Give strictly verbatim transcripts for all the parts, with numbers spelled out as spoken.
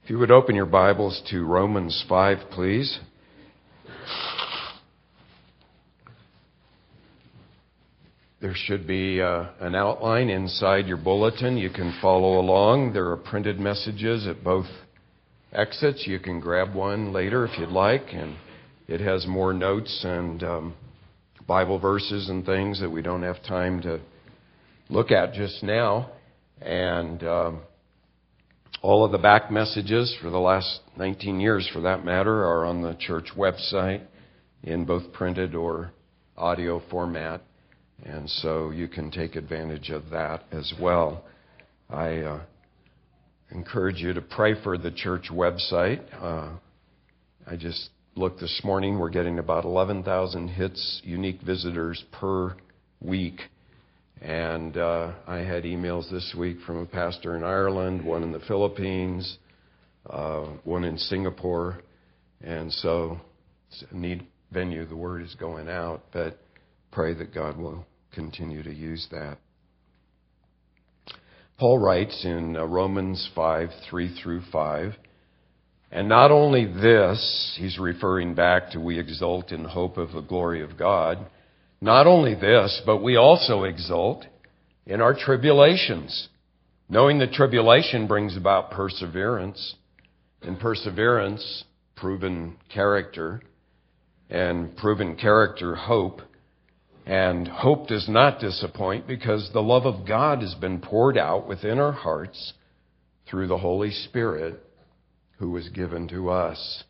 If you would open your Bibles to Romans five, please. There should be uh, an outline inside your bulletin. You can follow along. There are printed messages at both exits. You can grab one later if you'd like. And it has more notes and um, Bible verses and things that we don't have time to look at just now. And um, all of the back messages for the last nineteen years, for that matter, are on the church website in both printed or audio format. And so you can take advantage of that as well. I uh, encourage you to pray for the church website. Uh, I just looked this morning. We're getting about eleven thousand hits, unique visitors per week. And uh, I had emails this week from a pastor in Ireland, one in the Philippines, uh, one in Singapore. And so it's a neat venue. The word is going out. But pray that God will continue to use that. Paul writes in Romans five, three through five, and not only this, he's referring back to we exult in hope of the glory of God. Not only this, but we also exult in our tribulations, knowing that tribulation brings about perseverance, and perseverance, proven character, and proven character, hope. And hope does not disappoint because the love of God has been poured out within our hearts through the Holy Spirit who was given to us.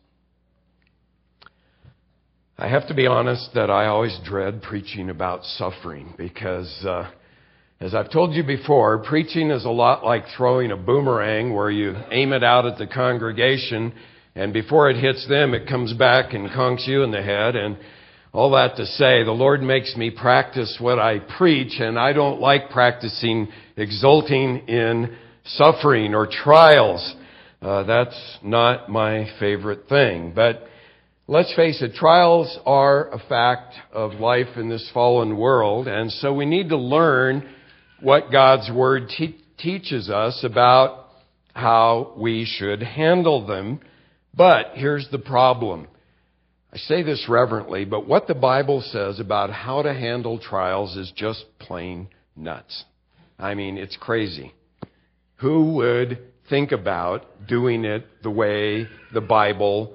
I have to be honest that I always dread preaching about suffering because, uh, as I've told you before, preaching is a lot like throwing a boomerang where you aim it out at the congregation and before it hits them, it comes back and conks you in the head. And all that to say, the Lord makes me practice what I preach, and I don't like practicing exulting in suffering or trials. Uh, that's not my favorite thing. But let's face it, trials are a fact of life in this fallen world, and so we need to learn what God's Word te- teaches us about how we should handle them. But here's the problem. I say this reverently, but what the Bible says about how to handle trials is just plain nuts. I mean, it's crazy. Who would think about doing it the way the Bible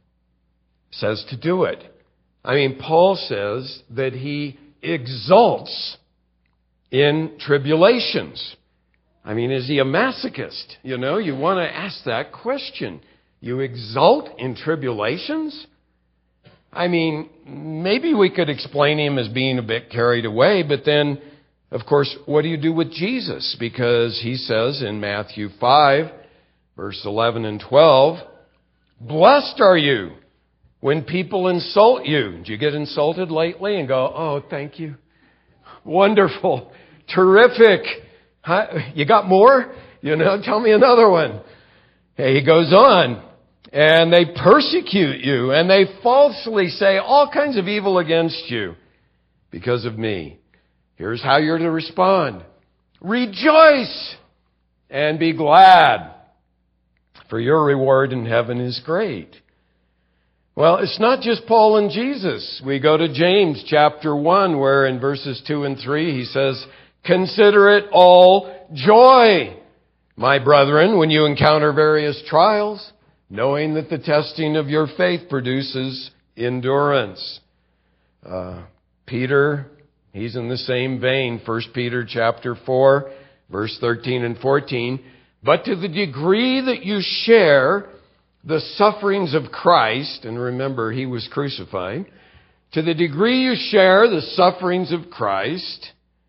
says to do it? I mean, Paul says that he exults in tribulations. I mean, is he a masochist? You know, you want to ask that question. You exult in tribulations? I mean, maybe we could explain him as being a bit carried away, but then, of course, what do you do with Jesus? Because he says in Matthew five, verse eleven and twelve, blessed are you when people insult you. Did you get insulted lately and go, oh, thank you. Wonderful. Terrific. You got more? You know, tell me another one. Hey, he goes on. And they persecute you, and they falsely say all kinds of evil against you because of me. Here's how you're to respond. Rejoice and be glad, for your reward in heaven is great. Well, it's not just Paul and Jesus. We go to James chapter one, where in verses two and three he says, consider it all joy, my brethren, when you encounter various trials, knowing that the testing of your faith produces endurance. Uh, Peter, he's in the same vein. First Peter chapter four, verse thirteen and fourteen. But to the degree that you share the sufferings of Christ, and remember, he was crucified. To the degree you share the sufferings of Christ,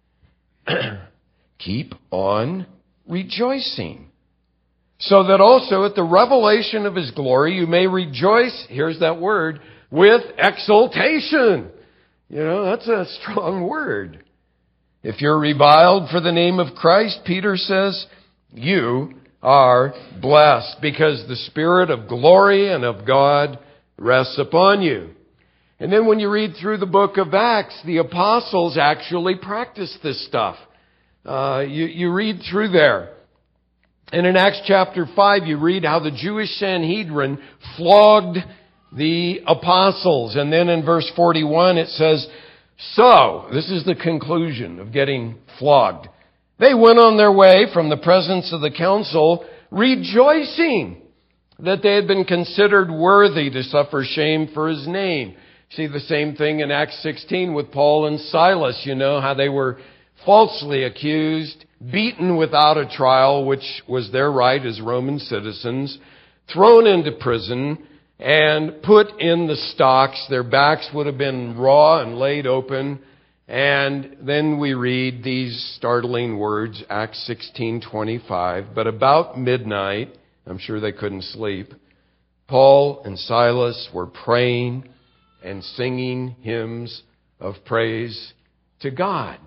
keep on rejoicing. So that also at the revelation of his glory you may rejoice, here's that word, with exultation. You know, that's a strong word. If you're reviled for the name of Christ, Peter says, you are blessed because the Spirit of glory and of God rests upon you. And then when you read through the book of Acts, the apostles actually practiced this stuff. Uh, you, you read through there. And in Acts chapter five, you read how the Jewish Sanhedrin flogged the apostles. And then in verse forty-one, it says, so, this is the conclusion of getting flogged. They went on their way from the presence of the council, rejoicing that they had been considered worthy to suffer shame for his name. See the same thing in Acts sixteen with Paul and Silas. You know how they were falsely accused, beaten without a trial, which was their right as Roman citizens, thrown into prison, and put in the stocks. Their backs would have been raw and laid open. And then we read these startling words, Acts sixteen twenty-five. But about midnight, I'm sure they couldn't sleep, Paul and Silas were praying and singing hymns of praise to God.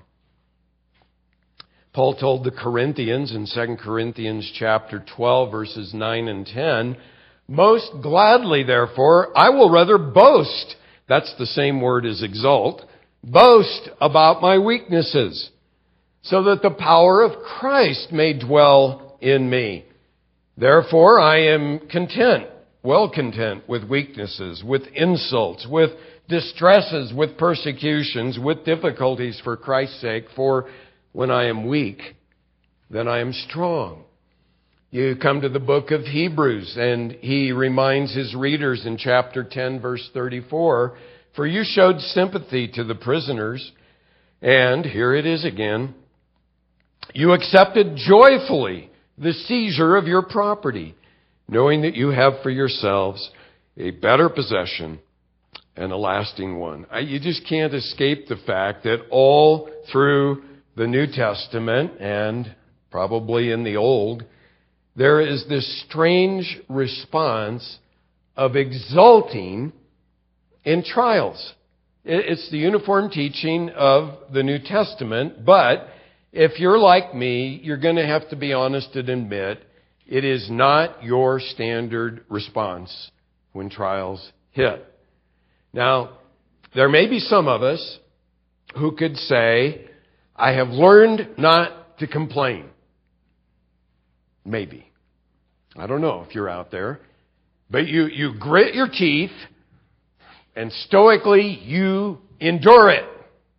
Paul told the Corinthians in Second Corinthians chapter twelve, verses nine and ten, most gladly, therefore, I will rather boast. That's the same word as exult. Boast about my weaknesses, so that the power of Christ may dwell in me. Therefore, I am content, well content with weaknesses, with insults, with distresses, with persecutions, with difficulties for Christ's sake. For when I am weak, then I am strong. You come to the book of Hebrews, and he reminds his readers in chapter ten, verse thirty-four, for you showed sympathy to the prisoners, and here it is again, you accepted joyfully the seizure of your property, knowing that you have for yourselves a better possession and a lasting one. You just can't escape the fact that all through the New Testament, and probably in the Old, there is this strange response of exulting in trials. It's the uniform teaching of the New Testament, but if you're like me, you're going to have to be honest and admit it is not your standard response when trials hit. Now, there may be some of us who could say, I have learned not to complain. Maybe. I don't know if you're out there. But you, you grit your teeth and stoically you endure it.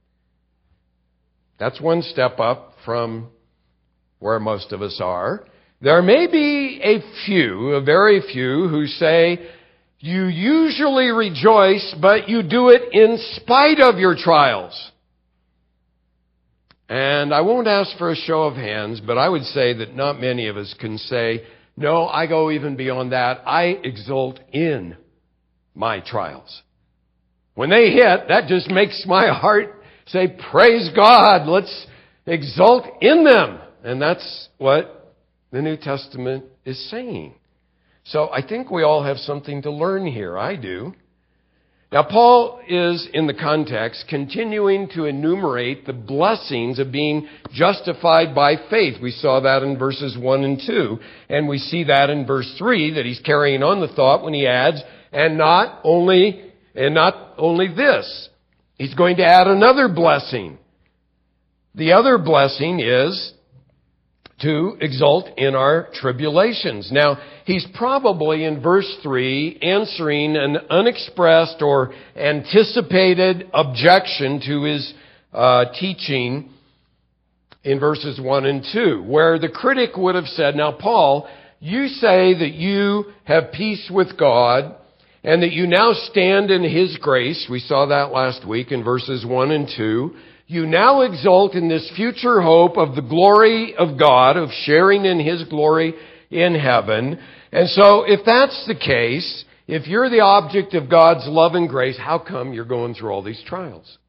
That's one step up from where most of us are. There may be a few, a very few, who say, you usually rejoice, but you do it in spite of your trials. And I won't ask for a show of hands, but I would say that not many of us can say, no, I go even beyond that. I exult in my trials. When they hit, that just makes my heart say, praise God, let's exult in them. And that's what the New Testament is saying. So I think we all have something to learn here. I do. Now, Paul is, in the context, continuing to enumerate the blessings of being justified by faith. We saw that in verses one and two. And we see that in verse three, that he's carrying on the thought when he adds, and not only, and not only this. He's going to add another blessing. The other blessing is to exult in our tribulations. Now, he's probably in verse three answering an unexpressed or anticipated objection to his uh, teaching in verses one and two, where the critic would have said, now, Paul, you say that you have peace with God and that you now stand in his grace. We saw that last week in verses one and two. You now exult in this future hope of the glory of God, of sharing in his glory in heaven. And so if that's the case, if you're the object of God's love and grace, how come you're going through all these trials?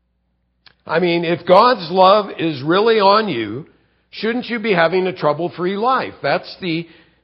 I mean, if God's love is really on you, shouldn't you be having a trouble-free life? That's the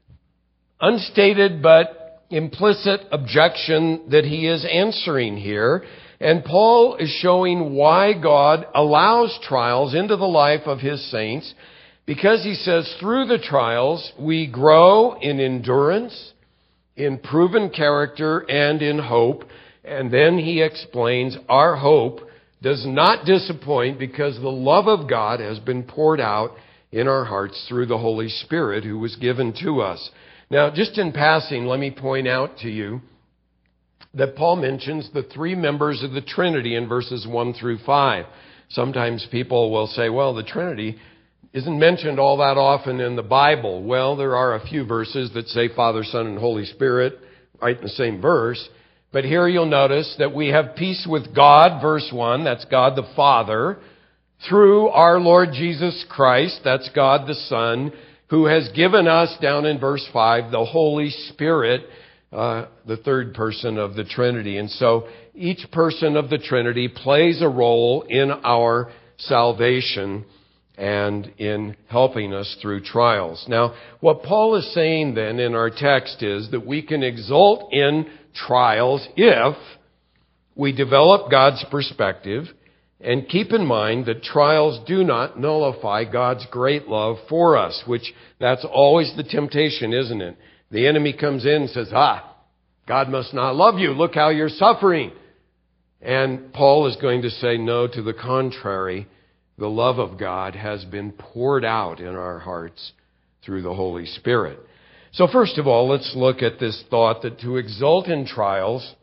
unstated but implicit objection that he is answering here. And Paul is showing why God allows trials into the life of his saints, because he says through the trials we grow in endurance, in proven character, and in hope. And then he explains our hope does not disappoint because the love of God has been poured out in our hearts through the Holy Spirit who was given to us. Now, just in passing, let me point out to you that Paul mentions the three members of the Trinity in verses one through five. Sometimes people will say, well, the Trinity isn't mentioned all that often in the Bible. Well, there are a few verses that say Father, Son, and Holy Spirit right in the same verse. But here you'll notice that we have peace with God, verse one, that's God the Father, through our Lord Jesus Christ, that's God the Son, who has given us, down in verse five, the Holy Spirit, uh, the third person of the Trinity. And so each person of the Trinity plays a role in our salvation and in helping us through trials. Now, what Paul is saying then in our text is that we can exult in trials if we develop God's perspective and keep in mind that trials do not nullify God's great love for us, which that's always the temptation, isn't it? The enemy comes in and says, ah, God must not love you. Look how you're suffering. And Paul is going to say, no, to the contrary. The love of God has been poured out in our hearts through the Holy Spirit. So first of all, let's look at this thought that to exult in trials,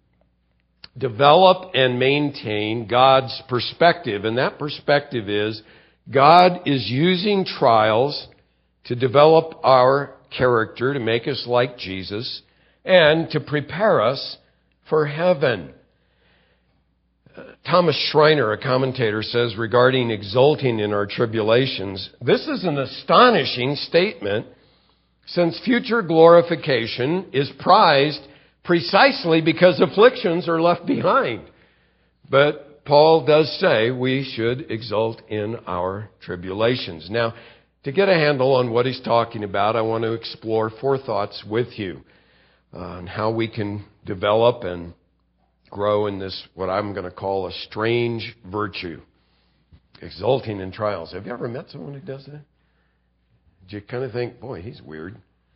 develop and maintain God's perspective. And that perspective is God is using trials to develop our character, to make us like Jesus, and to prepare us for heaven. Thomas Schreiner, a commentator, says regarding exulting in our tribulations, this is an astonishing statement since future glorification is prized precisely because afflictions are left behind. But Paul does say we should exult in our tribulations. Now, to get a handle on what he's talking about, I want to explore four thoughts with you on how we can develop and grow in this, what I'm going to call a strange virtue, exulting in trials. Have you ever met someone who does that? Did you kind of think, boy, he's weird.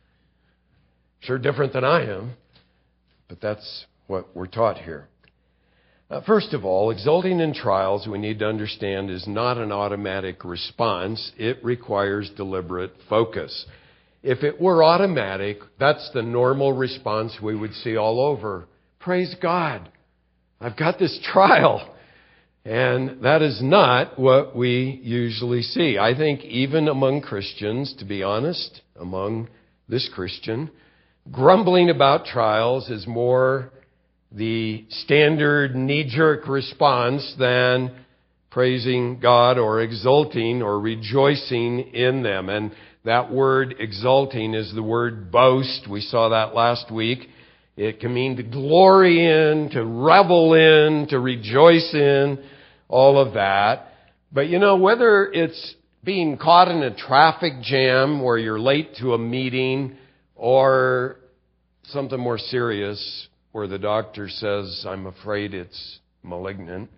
Sure different than I am, but that's what we're taught here. Uh, first of all, exulting in trials, we need to understand, is not an automatic response. It requires deliberate focus. If it were automatic, that's the normal response we would see all over. Praise God. I've got this trial. And that is not what we usually see. I think even among Christians, to be honest, among this Christian, grumbling about trials is more the standard knee-jerk response than praising God or exulting or rejoicing in them. And that word exulting is the word boast. We saw that last week. It can mean to glory in, to revel in, to rejoice in, all of that. But you know, whether it's being caught in a traffic jam where you're late to a meeting or something more serious where the doctor says, I'm afraid it's malignant,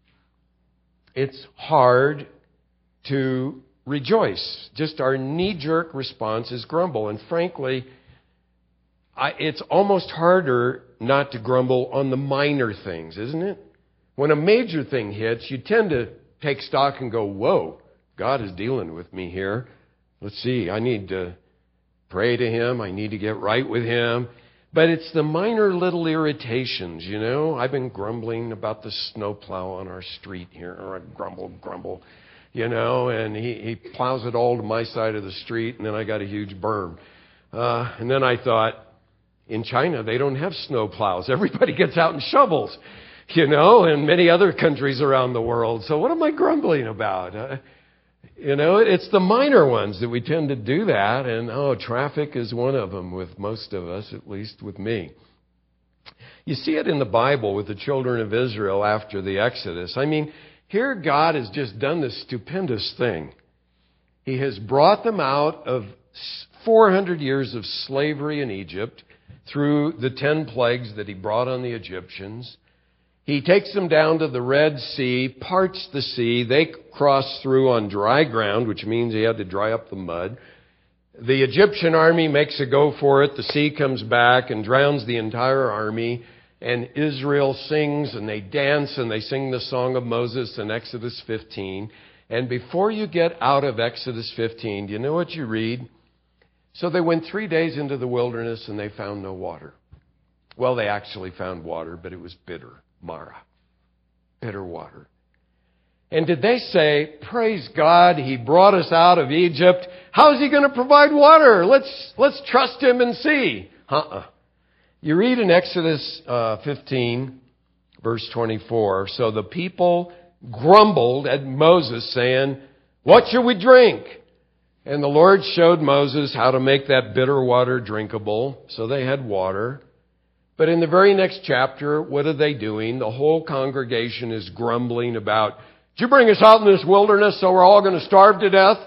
it's hard to rejoice. Just our knee-jerk response is grumble. And frankly, I, it's almost harder not to grumble on the minor things, isn't it? When a major thing hits, you tend to take stock and go, whoa, God is dealing with me here. Let's see, I need to pray to Him. I need to get right with Him. But it's the minor little irritations, you know. I've been grumbling about the snowplow on our street here. Or I grumble, grumble, you know, and he, he plows it all to my side of the street, and then I got a huge berm. Uh, and then I thought, in China, they don't have snow plows. Everybody gets out and shovels, you know, and many other countries around the world. So what am I grumbling about? Uh, you know, it's the minor ones that we tend to do that. And, oh, traffic is one of them with most of us, at least with me. You see it in the Bible with the children of Israel after the Exodus. I mean, here God has just done this stupendous thing. He has brought them out of four hundred years of slavery in Egypt through the ten plagues that He brought on the Egyptians. He takes them down to the Red Sea, parts the sea. They cross through on dry ground, which means He had to dry up the mud. The Egyptian army makes a go for it. The sea comes back and drowns the entire army. And Israel sings and they dance and they sing the song of Moses in Exodus fifteen. And before you get out of Exodus fifteen, do you know what you read? So they went three days into the wilderness and they found no water. Well, they actually found water, but it was bitter, Mara. Bitter water. And did they say, praise God, He brought us out of Egypt. How is He going to provide water? Let's, let's trust Him and see. Uh-uh. You read in Exodus uh, fifteen, verse twenty-four, so the people grumbled at Moses, saying, what shall we drink? And the Lord showed Moses how to make that bitter water drinkable. So they had water. But in the very next chapter, what are they doing? The whole congregation is grumbling about, did you bring us out in this wilderness so we're all going to starve to death?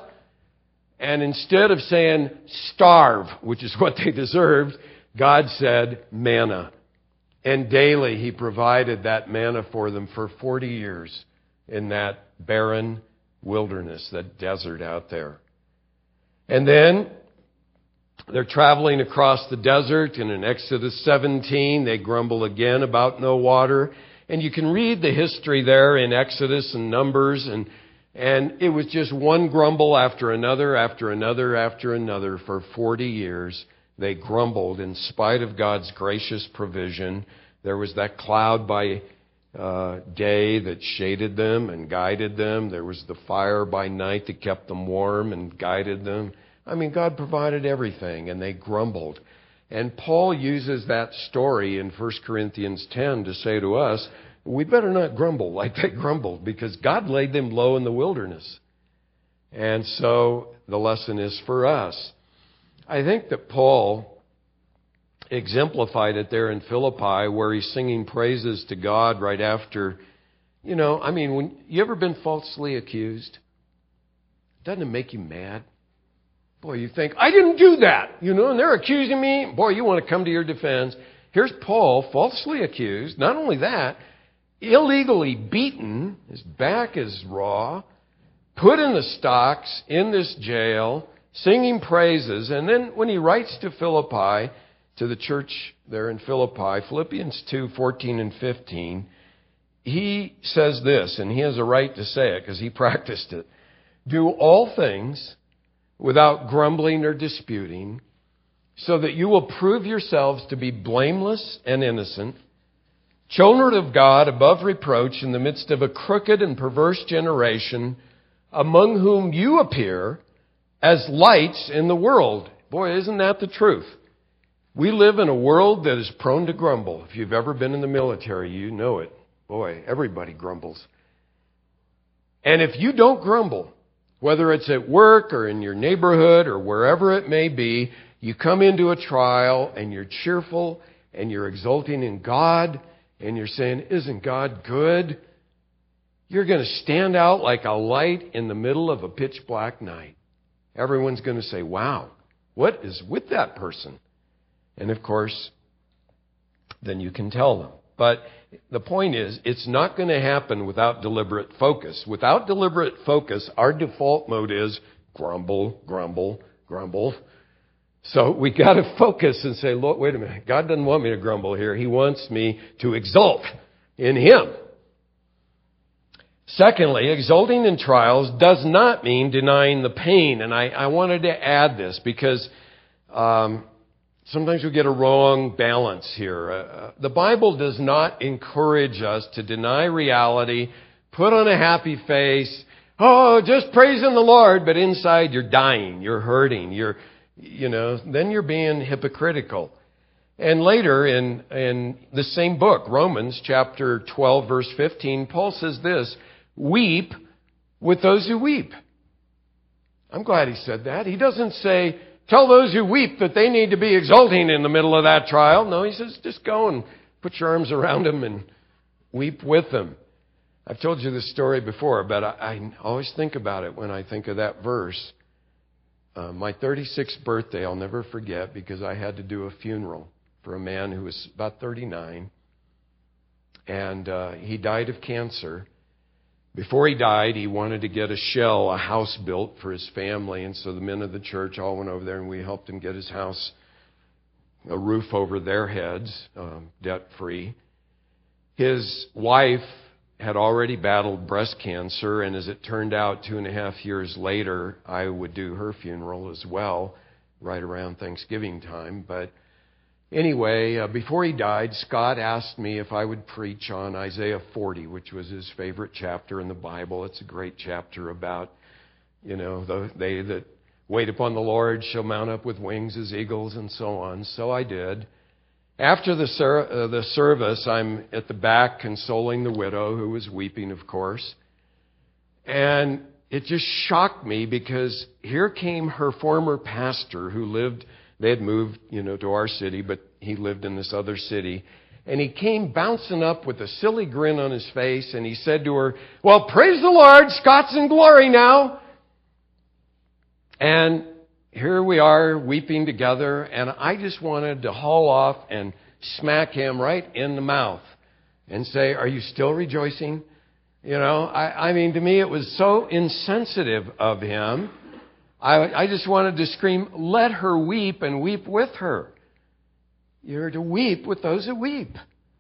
And instead of saying starve, which is what they deserved, God said manna. And daily He provided that manna for them for forty years in that barren wilderness, that desert out there. And then they're traveling across the desert, and in Exodus seventeen, they grumble again about no water. And you can read the history there in Exodus and Numbers, and, and it was just one grumble after another, after another, after another. For forty years, they grumbled in spite of God's gracious provision. There was that cloud by uh, day that shaded them and guided them. There was the fire by night that kept them warm and guided them. I mean, God provided everything, and they grumbled. And Paul uses that story in First Corinthians ten to say to us, we better not grumble like they grumbled, because God laid them low in the wilderness. And so the lesson is for us. I think that Paul exemplified it there in Philippi, where he's singing praises to God right after, you know, I mean, when you ever been falsely accused? Doesn't it make you mad? Boy, you think, I didn't do that, you know, and they're accusing me. Boy, you want to come to your defense. Here's Paul, falsely accused. Not only that, illegally beaten. His back is raw. Put in the stocks, in this jail, singing praises. And then when he writes to Philippi, to the church there in Philippi, Philippians two, fourteen and fifteen, he says this, and he has a right to say it because he practiced it. Do all things without grumbling or disputing, so that you will prove yourselves to be blameless and innocent, children of God above reproach in the midst of a crooked and perverse generation, among whom you appear as lights in the world. Boy, isn't that the truth? We live in a world that is prone to grumble. If you've ever been in the military, you know it. Boy, everybody grumbles. And if you don't grumble, whether it's at work or in your neighborhood or wherever it may be, you come into a trial and you're cheerful and you're exulting in God and you're saying, isn't God good? You're going to stand out like a light in the middle of a pitch black night. Everyone's going to say, wow, what is with that person? And of course, then you can tell them. But the point is, it's not going to happen without deliberate focus. Without deliberate focus, our default mode is grumble, grumble, grumble. So we got to focus and say, Lord, wait a minute. God doesn't want me to grumble here. He wants me to exult in Him. Secondly, exulting in trials does not mean denying the pain. And I, I wanted to add this because um, sometimes we get a wrong balance here. Uh, the Bible does not encourage us to deny reality, put on a happy face, oh, just praising the Lord, but inside you're dying, you're hurting, you're, you know, then you're being hypocritical. And later in, in the same book, Romans chapter twelve, verse fifteen, Paul says this, weep with those who weep. I'm glad he said that. He doesn't say, tell those who weep that they need to be exulting in the middle of that trial. No, he says, just go and put your arms around them and weep with them. I've told you this story before, but I, I always think about it when I think of that verse. Uh, my thirty-sixth birthday, I'll never forget, because I had to do a funeral for a man who was about thirty-nine. And uh, he died of cancer. Before he died, he wanted to get a shell, a house built for his family. And so the men of the church all went over there and we helped him get his house, a roof over their heads, um, debt-free. His wife had already battled breast cancer, and as it turned out, two and a half years later, I would do her funeral as well, right around Thanksgiving time. But anyway, uh, before he died, Scott asked me if I would preach on Isaiah forty, which was his favorite chapter in the Bible. It's a great chapter about, you know, the, they that wait upon the Lord shall mount up with wings as eagles and so on. So I did. After the, ser- uh, the service, I'm at the back consoling the widow, who was weeping, of course. And it just shocked me because here came her former pastor who lived, they had moved, you know, to our city, but he lived in this other city. And he came bouncing up with a silly grin on his face, and he said to her, "Well, praise the Lord, Scott's in glory now." And here we are weeping together, and I just wanted to haul off and smack him right in the mouth and say, "Are you still rejoicing?" You know, I, I mean, to me, it was so insensitive of him. I, I just wanted to scream, "Let her weep and weep with her." You're to weep with those who weep.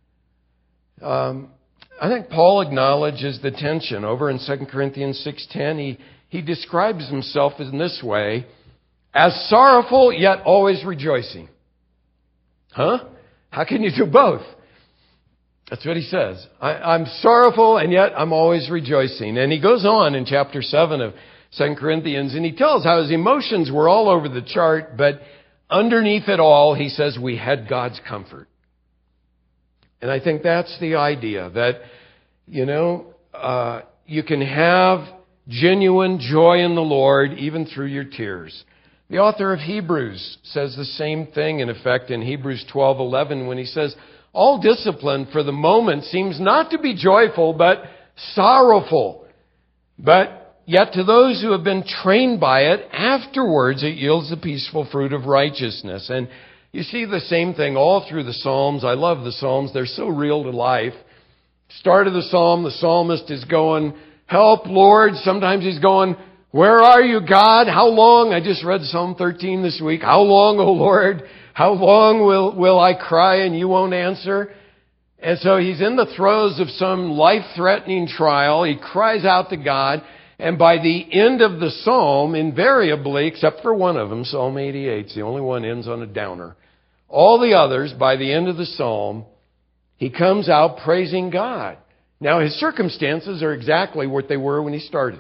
Um, I think Paul acknowledges the tension. Over in Second Corinthians six ten, he, he describes himself in this way: as sorrowful, yet always rejoicing. Huh? How can you do both? That's what he says. I, I'm sorrowful, and yet I'm always rejoicing. And he goes on in chapter seven of Second Corinthians, and he tells how his emotions were all over the chart, but underneath it all, he says, we had God's comfort. And I think that's the idea, that, you know, uh, you can have genuine joy in the Lord even through your tears. The author of Hebrews says the same thing, in effect, in Hebrews twelve eleven, when he says, all discipline for the moment seems not to be joyful, but sorrowful. But yet to those who have been trained by it, afterwards it yields the peaceful fruit of righteousness. And you see the same thing all through the Psalms. I love the Psalms. They're so real to life. Start of the Psalm, the psalmist is going, "Help, Lord." Sometimes he's going, "Where are you, God? How long?" I just read Psalm thirteen this week. "How long, O Lord? How long will, will I cry and you won't answer?" And so he's in the throes of some life-threatening trial. He cries out to God. And by the end of the psalm, invariably, except for one of them, Psalm eighty-eight, it's the only one ends on a downer. All the others, by the end of the psalm, he comes out praising God. Now, his circumstances are exactly what they were when he started.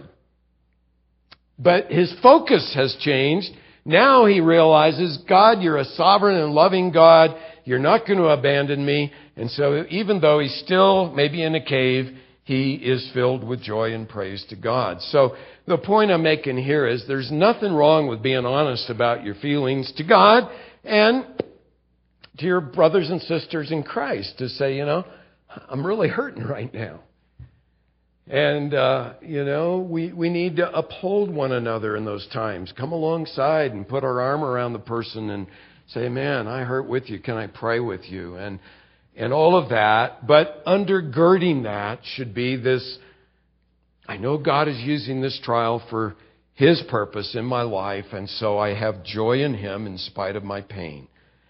But his focus has changed. Now he realizes, God, you're a sovereign and loving God. You're not going to abandon me. And so even though he's still maybe in a cave, he is filled with joy and praise to God. So the point I'm making here is there's nothing wrong with being honest about your feelings to God and to your brothers and sisters in Christ, to say, you know, I'm really hurting right now. And, uh, you know, we, we need to uphold one another in those times. Come alongside and put our arm around the person and say, man, I hurt with you. Can I pray with you? And and all of that. But undergirding that should be this, I know God is using this trial for His purpose in my life, and so I have joy in Him in spite of my pain.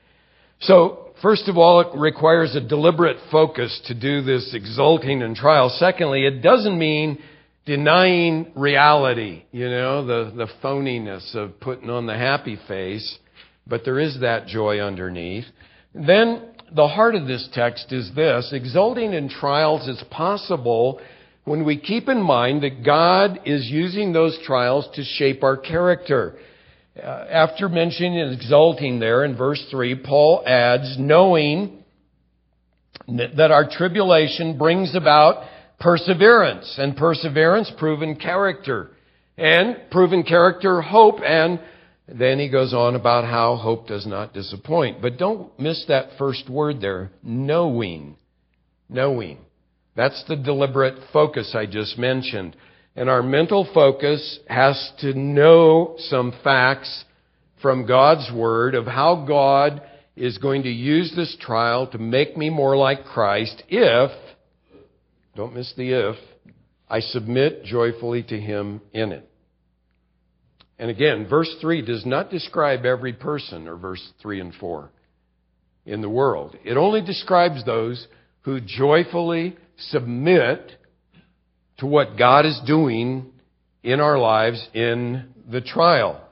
So, first of all, it requires a deliberate focus to do this exulting in trial. Secondly, it doesn't mean denying reality, you know, the, the phoniness of putting on the happy face, but there is that joy underneath. Then, the heart of this text is this: exulting in trials is possible when we keep in mind that God is using those trials to shape our character. Uh, after mentioning exulting there in verse three, Paul adds, knowing that our tribulation brings about perseverance, and perseverance, proven character, and proven character, hope, and then he goes on about how hope does not disappoint. But don't miss that first word there, knowing. Knowing. That's the deliberate focus I just mentioned. And our mental focus has to know some facts from God's Word of how God is going to use this trial to make me more like Christ if, don't miss the if, I submit joyfully to Him in it. And again, verse three does not describe every person, or verse three and four, in the world. It only describes those who joyfully submit to what God is doing in our lives in the trial.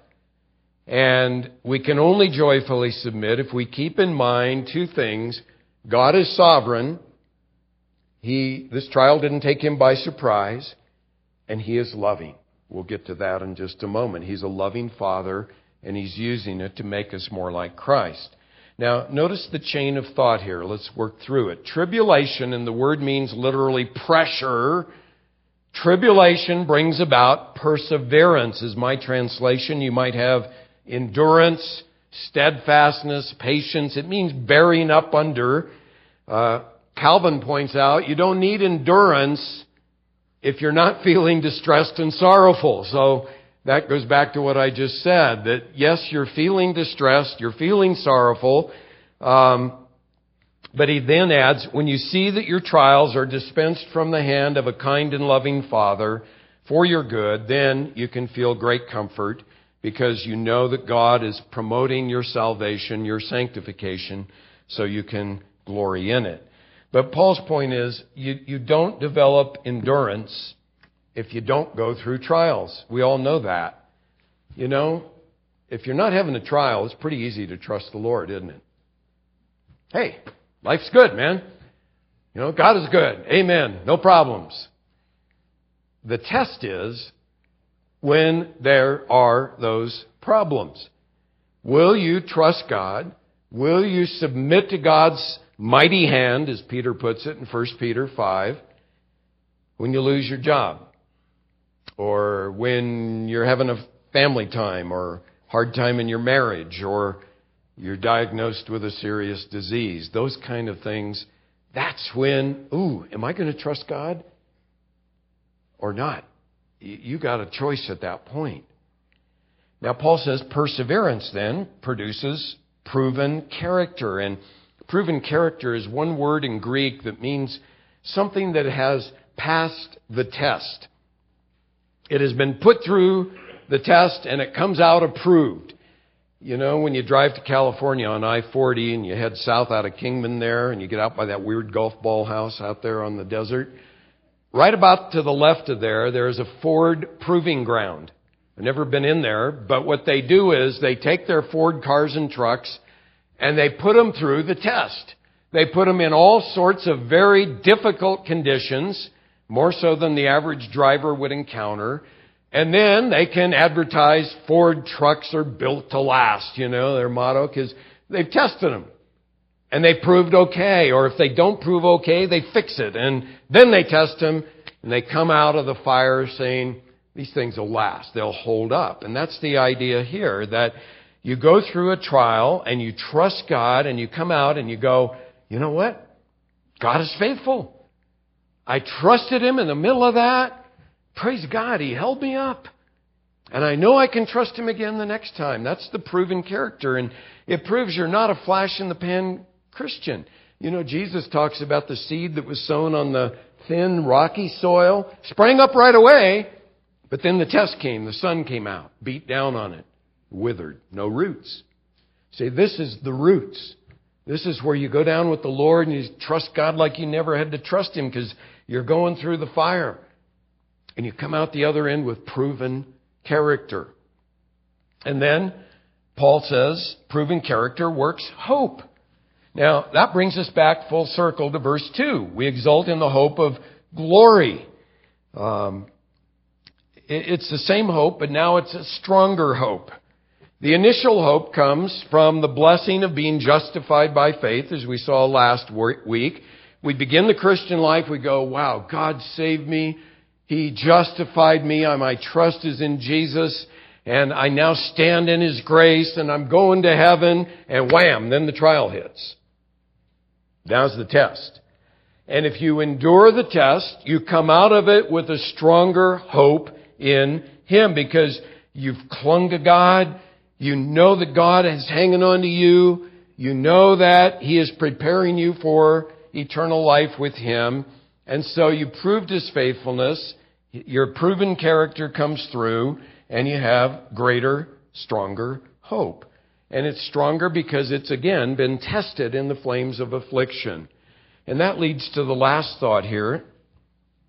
And we can only joyfully submit if we keep in mind two things. God is sovereign. He, this trial didn't take him by surprise. And he is loving. We'll get to that in just a moment. He's a loving Father, and he's using it to make us more like Christ. Now, notice the chain of thought here. Let's work through it. Tribulation, and the word means literally pressure. Tribulation brings about perseverance, is my translation. You might have endurance, steadfastness, patience. It means bearing up under. Uh, Calvin points out you don't need endurance if you're not feeling distressed and sorrowful. So that goes back to what I just said, that yes, you're feeling distressed, you're feeling sorrowful. Um, but he then adds, when you see that your trials are dispensed from the hand of a kind and loving Father for your good, then you can feel great comfort because you know that God is promoting your salvation, your sanctification, so you can glory in it. But Paul's point is, you, you don't develop endurance if you don't go through trials. We all know that. You know, if you're not having a trial, it's pretty easy to trust the Lord, isn't it? Hey, life's good, man. You know, God is good. Amen. No problems. The test is when there are those problems. Will you trust God? Will you submit to God's mighty hand, as Peter puts it in First Peter five, when you lose your job, or when you're having a family time, or hard time in your marriage, or you're diagnosed with a serious disease, those kind of things. That's when, ooh, am I going to trust God or not? You got a choice at that point. Now, Paul says perseverance then produces proven character. And proven character is one word in Greek that means something that has passed the test. It has been put through the test and it comes out approved. You know, when you drive to California on I forty and you head south out of Kingman there and you get out by that weird golf ball house out there on the desert, right about to the left of there, there is a Ford proving ground. I've never been in there, but what they do is they take their Ford cars and trucks and they put them through the test. They put them in all sorts of very difficult conditions, more so than the average driver would encounter. And then they can advertise Ford trucks are built to last, you know, their motto, because they've tested them. And they proved okay. Or if they don't prove okay, they fix it. And then they test them and they come out of the fire saying, these things will last. They'll hold up. And that's the idea here, that you go through a trial and you trust God and you come out and you go, you know what? God is faithful. I trusted Him in the middle of that. Praise God, He held me up. And I know I can trust Him again the next time. That's the proven character. And it proves you're not a flash-in-the-pan Christian. You know, Jesus talks about the seed that was sown on the thin, rocky soil. Sprang up right away. But then the test came. The sun came out. Beat down on it. Withered. No roots. See, this is the roots. This is where you go down with the Lord and you trust God like you never had to trust Him because you're going through the fire. And you come out the other end with proven character. And then Paul says, proven character works hope. Now, that brings us back full circle to verse two. We exult in the hope of glory. Um, it's the same hope, but now it's a stronger hope. The initial hope comes from the blessing of being justified by faith, as we saw last week. We begin the Christian life, we go, wow, God saved me. He justified me. My trust is in Jesus. And I now stand in His grace and I'm going to heaven. And wham, then the trial hits. Now's the test. And if you endure the test, you come out of it with a stronger hope in Him because you've clung to God. You know that God is hanging on to you. You know that He is preparing you for eternal life with Him. And so you proved His faithfulness. Your proven character comes through and you have greater, stronger hope. And it's stronger because it's, again, been tested in the flames of affliction. And that leads to the last thought here.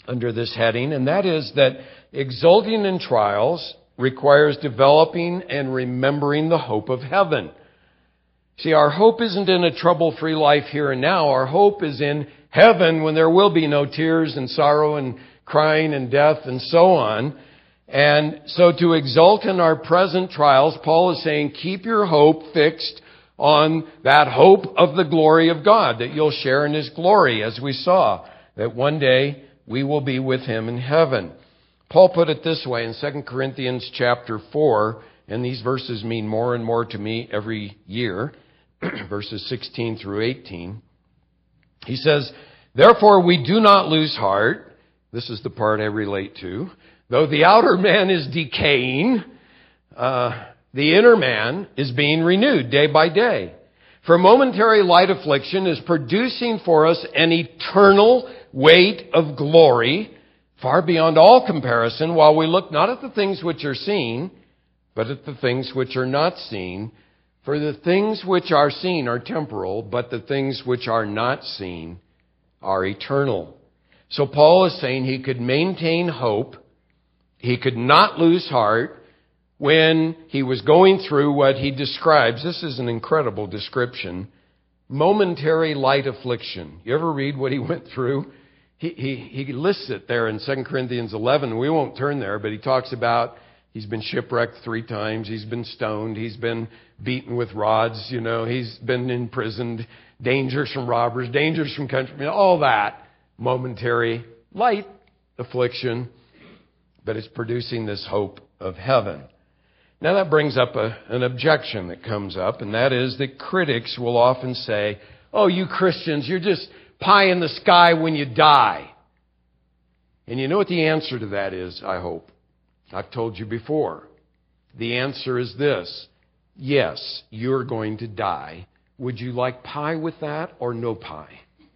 under this heading, and that is that exulting in trials requires developing and remembering the hope of heaven. See, our hope isn't in a trouble-free life here and now. Our hope is in heaven when there will be no tears and sorrow and crying and death and so on. And so to exult in our present trials, Paul is saying, keep your hope fixed on that hope of the glory of God, that you'll share in His glory, as we saw, that one day we will be with Him in heaven. Paul put it this way in Second Corinthians chapter four, and these verses mean more and more to me every year, verses sixteen through eighteen. He says, therefore we do not lose heart. This is the part I relate to. Though the outer man is decaying, uh, the inner man is being renewed day by day. For momentary light affliction is producing for us an eternal weight of glory, far beyond all comparison, while we look not at the things which are seen, but at the things which are not seen. For the things which are seen are temporal, but the things which are not seen are eternal. So Paul is saying he could maintain hope. He could not lose heart when he was going through what he describes. This is an incredible description. Momentary light affliction. You ever read what he went through? He, he, he lists it there in Second Corinthians eleven. We won't turn there, but he talks about he's been shipwrecked three times. He's been stoned. He's been beaten with rods. You know, he's been imprisoned. Dangers from robbers. Dangers from countrymen. All that. Momentary light affliction. But it's producing this hope of heaven. Now that brings up a, an objection that comes up, and that is that critics will often say, oh, you Christians, you're just pie in the sky when you die. And you know what the answer to that is, I hope. I've told you before. The answer is this. Yes, you're going to die. Would you like pie with that or no pie?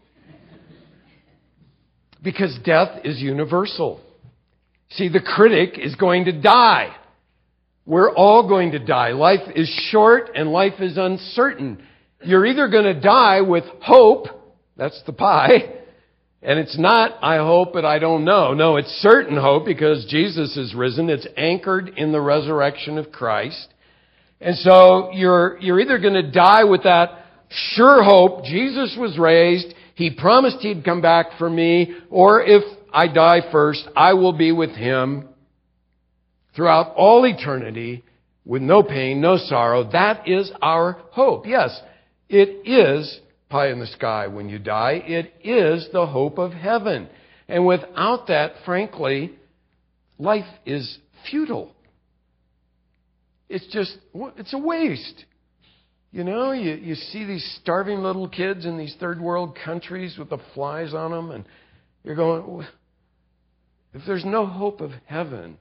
Because death is universal. See, the critic is going to die. We're all going to die. Life is short and life is uncertain. You're either going to die with hope, that's the pie, and it's not, I hope, but I don't know. No, it's certain hope because Jesus is risen. It's anchored in the resurrection of Christ. And so you're, you're either going to die with that sure hope, Jesus was raised, He promised He'd come back for me, or if I die first, I will be with Him throughout all eternity with no pain, no sorrow. That is our hope. Yes, it is pie in the sky when you die. It is the hope of heaven. And without that, frankly, life is futile. It's just, it's a waste. You know, you, you see these starving little kids in these third world countries with the flies on them, and you're going, if there's no hope of heaven,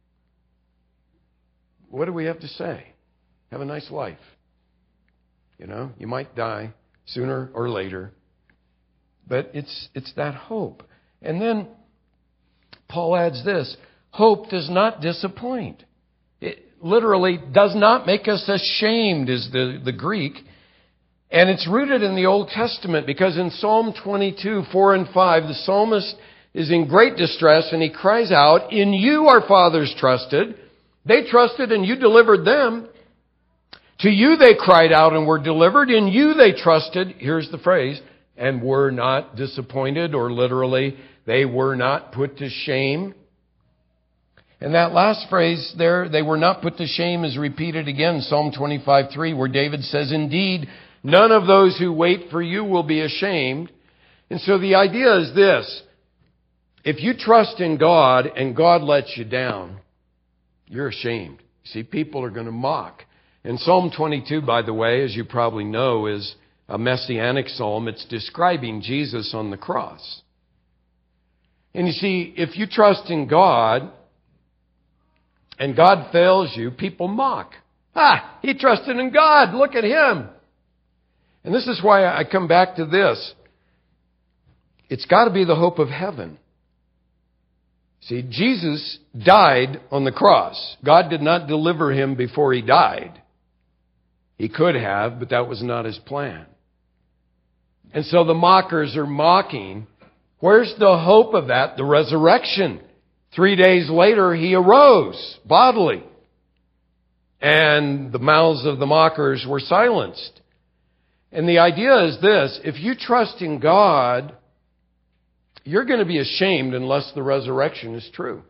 what do we have to say? Have a nice life. You know, you might die sooner or later, but it's it's that hope. And then Paul adds this, hope does not disappoint. It literally does not make us ashamed is the, the Greek. And it's rooted in the Old Testament because in Psalm twenty-two, four and five, the psalmist is in great distress and he cries out, in you our fathers trusted. They trusted and you delivered them. To you they cried out and were delivered. In you they trusted, here's the phrase, and were not disappointed, or literally, they were not put to shame. And that last phrase there, they were not put to shame, is repeated again, Psalm twenty-five, three, where David says, indeed, none of those who wait for you will be ashamed. And so the idea is this, if you trust in God and God lets you down, you're ashamed. See, people are going to mock. And Psalm twenty-two, by the way, as you probably know, is a messianic psalm. It's describing Jesus on the cross. And you see, if you trust in God and God fails you, people mock. Ah, he trusted in God. Look at him. And this is why I come back to this. It's got to be the hope of heaven. See, Jesus died on the cross. God did not deliver him before he died. He could have, but that was not his plan. And so the mockers are mocking Where's the hope of that? The resurrection. Three days later, he arose bodily. And the mouths of the mockers were silenced. And the idea is this: if you trust in God, you're going to be ashamed unless the resurrection is true.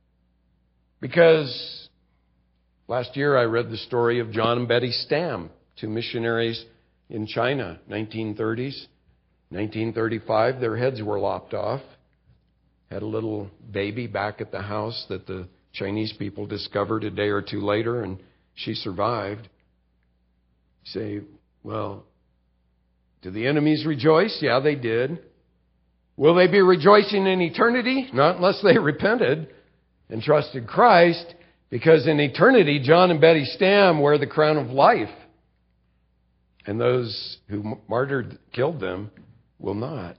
Because last year I read the story of John and Betty Stam, two missionaries in China, nineteen thirties. nineteen thirty-five, their heads were lopped off. Had a little baby back at the house that the Chinese people discovered a day or two later, and she survived. You say, well, do the enemies rejoice? Yeah, they did. Will they be rejoicing in eternity? Not unless they repented and trusted Christ, because in eternity, John and Betty Stam wear the crown of life. And those who martyred, killed them, will not.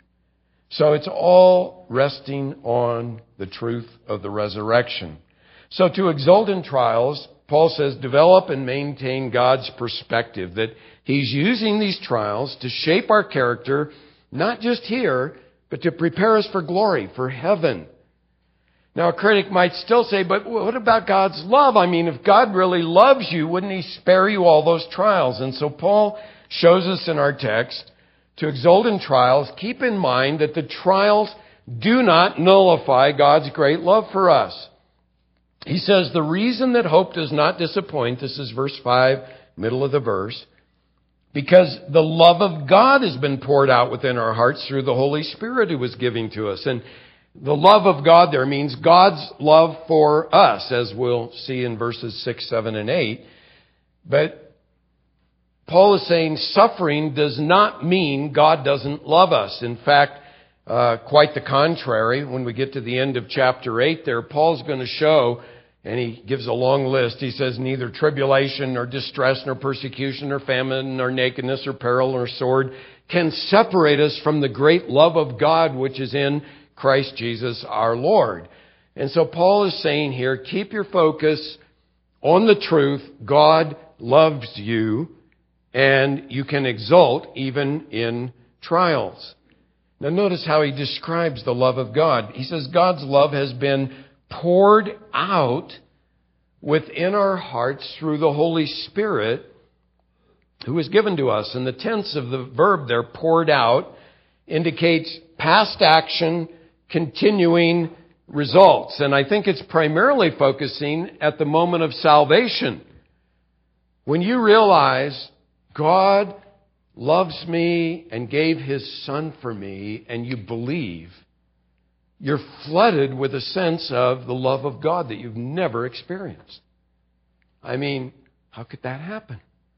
So it's all resting on the truth of the resurrection. So to exult in trials, Paul says, develop and maintain God's perspective, that He's using these trials to shape our character, not just here, but to prepare us for glory, for heaven. Now, a critic might still say, but what about God's love? I mean, if God really loves you, wouldn't He spare you all those trials? And so Paul shows us in our text to exult in trials. Keep in mind that the trials do not nullify God's great love for us. He says the reason that hope does not disappoint, this is verse five, middle of the verse, because the love of God has been poured out within our hearts through the Holy Spirit who was giving to us. And the love of God there means God's love for us, as we'll see in verses six, seven, and eight. But Paul is saying suffering does not mean God doesn't love us. In fact, uh, quite the contrary. When we get to the end of chapter eight there, Paul's going to show, and he gives a long list. He says, neither tribulation nor distress nor persecution nor famine nor nakedness or peril or sword can separate us from the great love of God which is in Christ Jesus our Lord. And so Paul is saying here, keep your focus on the truth. God loves you, and you can exult even in trials. Now notice how he describes the love of God. He says God's love has been poured out within our hearts through the Holy Spirit who is given to us. And the tense of the verb there, poured out, indicates past action, continuing results. And I think it's primarily focusing at the moment of salvation. When you realize God loves me and gave His Son for me, and you believe, you're flooded with a sense of the love of God that you've never experienced. I mean, how could that happen?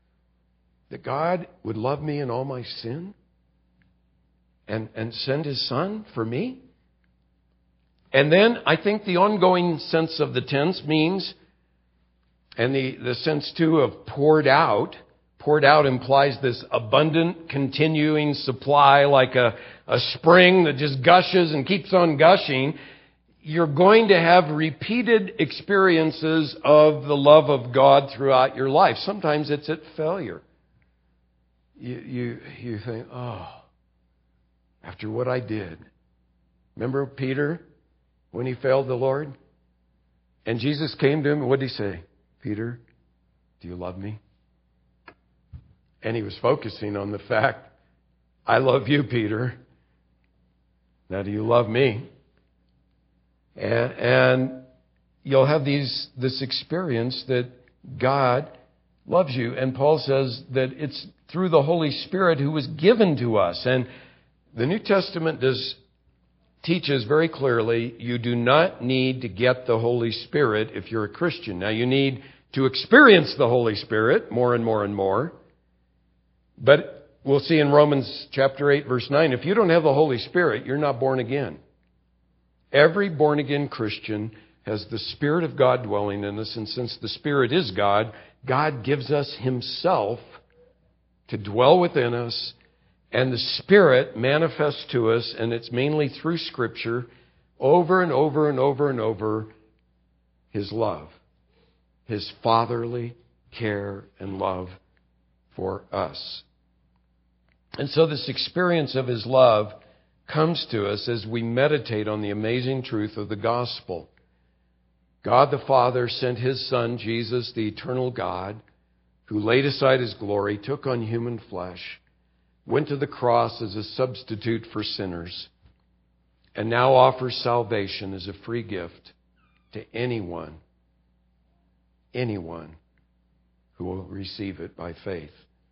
That God would love me in all my sin and, and send His Son for me? And then I think the ongoing sense of the tense means, and the, the sense too of poured out, poured out implies this abundant, continuing supply, like a, a spring that just gushes and keeps on gushing. You're going to have repeated experiences of the love of God throughout your life. Sometimes it's at failure. You, you, you think, oh, after what I did. Remember Peter when he failed the Lord? And Jesus came to him, and what did He say? Peter, do you love me? And he was focusing on the fact, I love you, Peter. Now, do you love me? And, and you'll have these this experience that God loves you. And Paul says that it's through the Holy Spirit who was given to us. And the New Testament does teaches very clearly you do not need to get the Holy Spirit if you're a Christian. Now, you need to experience the Holy Spirit more and more and more. But we'll see in Romans chapter eight, verse nine, if you don't have the Holy Spirit, you're not born again. Every born-again Christian has the Spirit of God dwelling in us, and since the Spirit is God, God gives us Himself to dwell within us, and the Spirit manifests to us, and it's mainly through Scripture, over and over and over and over, His love, His fatherly care and love for us. And so this experience of His love comes to us as we meditate on the amazing truth of the gospel. God the Father sent His Son, Jesus, the eternal God, who laid aside His glory, took on human flesh, went to the cross as a substitute for sinners, and now offers salvation as a free gift to anyone, anyone who will receive it by faith.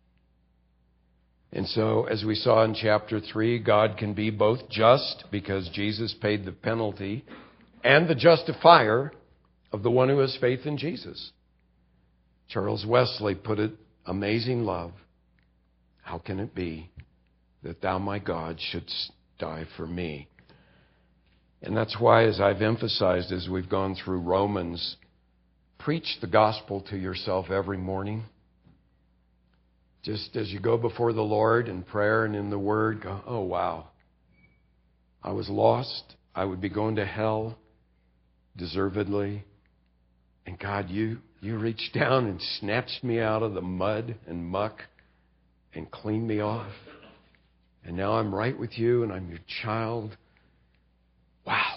And so, as we saw in chapter three, God can be both just because Jesus paid the penalty and the justifier of the one who has faith in Jesus. Charles Wesley put it, amazing love, how can it be that thou, my God, shouldst die for me? And that's why, as I've emphasized as we've gone through Romans, preach the gospel to yourself every morning. Just as you go before the Lord in prayer and in the Word, go, oh, wow, I was lost. I would be going to hell deservedly. And God, you, you reached down and snatched me out of the mud and muck and cleaned me off. And now I'm right with you and I'm your child. Wow.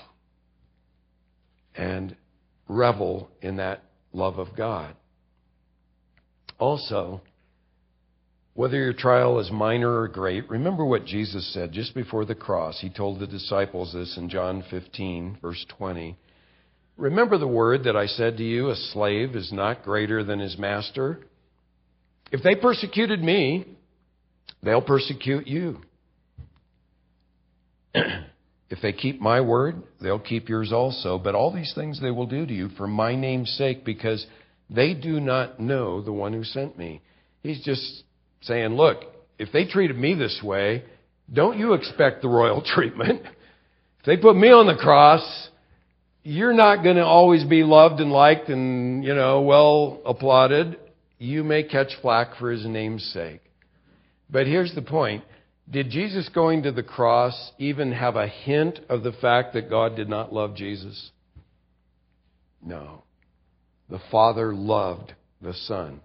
And revel in that love of God. Also, whether your trial is minor or great, remember what Jesus said just before the cross. He told the disciples this in John fifteen, verse twenty. Remember the word that I said to you, a slave is not greater than his master. If they persecuted me, they'll persecute you. If they keep my word, they'll keep yours also. But all these things they will do to you for my name's sake, because they do not know the one who sent me. He's just saying, look, if they treated me this way, don't you expect the royal treatment. If they put me on the cross, you're not going to always be loved and liked and, you know, well applauded. You may catch flack for his name's sake. But here's the point. Did Jesus going to the cross even have a hint of the fact that God did not love Jesus? No. The Father loved the Son.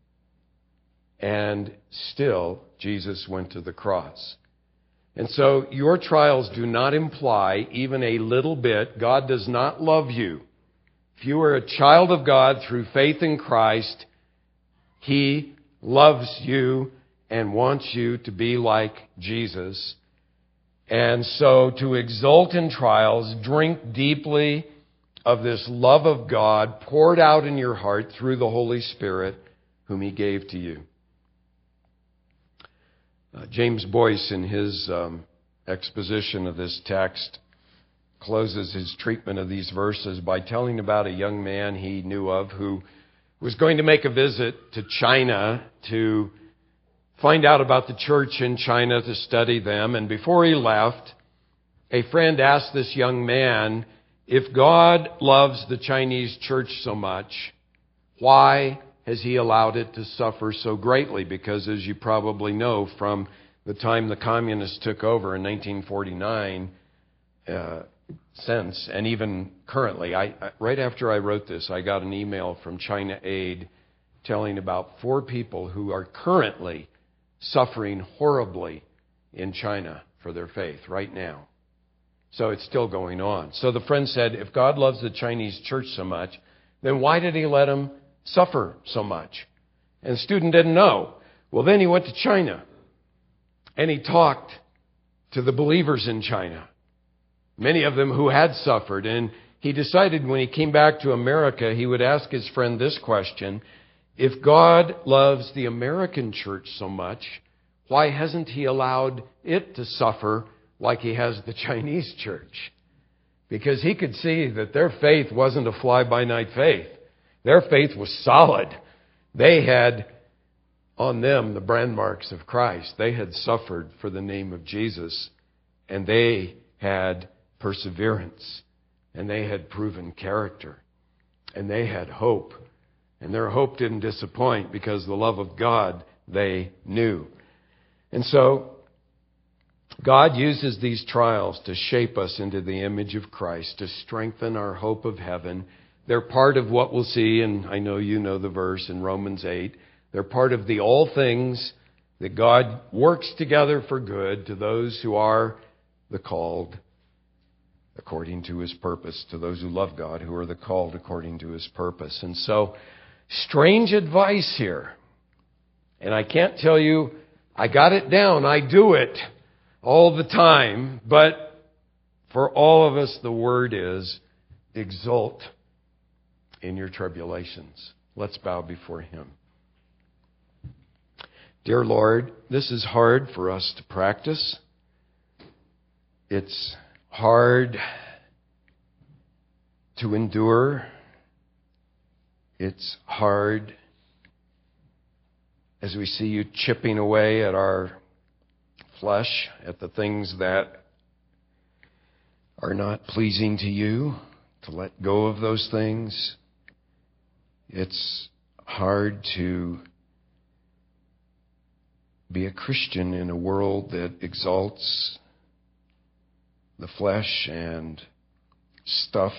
And still, Jesus went to the cross. And so your trials do not imply even a little bit God does not love you. If you are a child of God through faith in Christ, He loves you and wants you to be like Jesus. And so to exult in trials, drink deeply of this love of God poured out in your heart through the Holy Spirit whom He gave to you. Uh, James Boyce, in his um, exposition of this text, closes his treatment of these verses by telling about a young man he knew of who was going to make a visit to China to find out about the church in China, to study them. And before he left, a friend asked this young man, if God loves the Chinese church so much, why has He allowed it to suffer so greatly? Because as you probably know, from the time the communists took over in nineteen forty-nine, uh, since, and even currently, I, I, right after I wrote this, I got an email from China Aid telling about four people who are currently suffering horribly in China for their faith right now. So it's still going on. So the friend said, if God loves the Chinese church so much, then why did He let them suffer so much? And the student didn't know. Well, then he went to China and he talked to the believers in China, many of them who had suffered. And he decided when he came back to America, he would ask his friend this question: if God loves the American church so much, why hasn't He allowed it to suffer like He has the Chinese church? Because he could see that their faith wasn't a fly-by-night faith. Their faith was solid. They had on them the brand marks of Christ. They had suffered for the name of Jesus, and they had perseverance, and they had proven character, and they had hope. And their hope didn't disappoint because the love of God they knew. And so God uses these trials to shape us into the image of Christ, to strengthen our hope of heaven. They're part of what we'll see, and I know you know the verse in Romans eight. They're part of the all things that God works together for good to those who are the called according to His purpose, to those who love God, who are the called according to His purpose. And so, strange advice here. And I can't tell you, I got it down, I do it all the time, but for all of us, the word is exult in your tribulations. Let's bow before Him. Dear Lord, this is hard for us to practice. It's hard to endure. It's hard as we see You chipping away at our flesh, at the things that are not pleasing to You, to let go of those things. It's hard to be a Christian in a world that exalts the flesh and stuff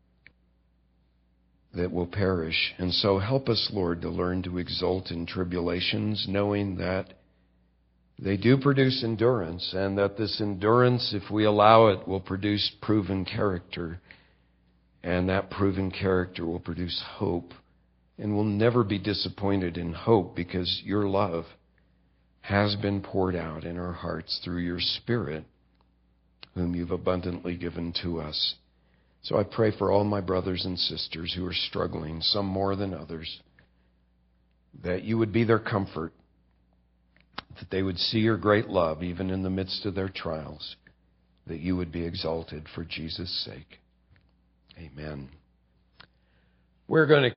that will perish. And so help us, Lord, to learn to exult in tribulations, knowing that they do produce endurance, and that this endurance, if we allow it, will produce proven character. And that proven character will produce hope. And we'll never be disappointed in hope, because Your love has been poured out in our hearts through Your Spirit, whom You've abundantly given to us. So I pray for all my brothers and sisters who are struggling, some more than others, that You would be their comfort, that they would see Your great love even in the midst of their trials, that You would be exalted for Jesus' sake. Amen. We're going to